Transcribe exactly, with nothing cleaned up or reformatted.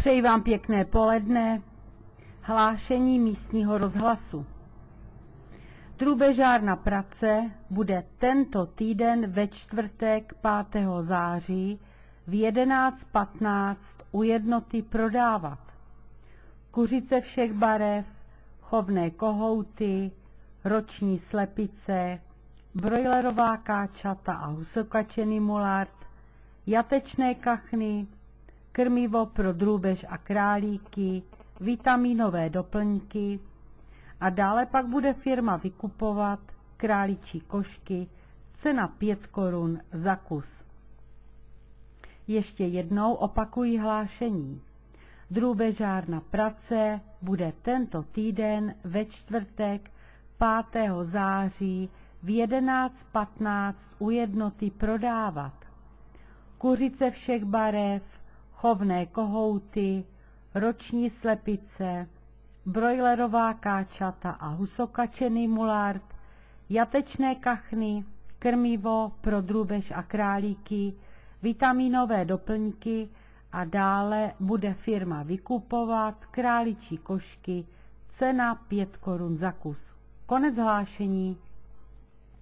Přeji vám pěkné poledne. Hlášení místního rozhlasu. Drůbežárna Prace bude tento týden ve čtvrtek pátého září v jedenáct patnáct u jednoty prodávat kuřice všech barev, chovné kohouty, roční slepice, brojlerová káčata a husokačený mulart, jatečné kachny, krmivo pro drůbež a králíky, vitaminové doplňky a dále pak bude firma vykupovat králičí košky, cena pět korun za kus. Ještě jednou opakuji hlášení. Drůbežárna Prace bude tento týden ve čtvrtek pátého září v jedenáct patnáct u jednoty prodávat kuřice všech barev, chovné kohouty, roční slepice, brojlerová káčata a husokačený mulart, jatečné kachny, krmivo pro drůbež a králíky, vitaminové doplňky a dále bude firma vykupovat králičí košky, cena pět korun za kus. Konec hlášení.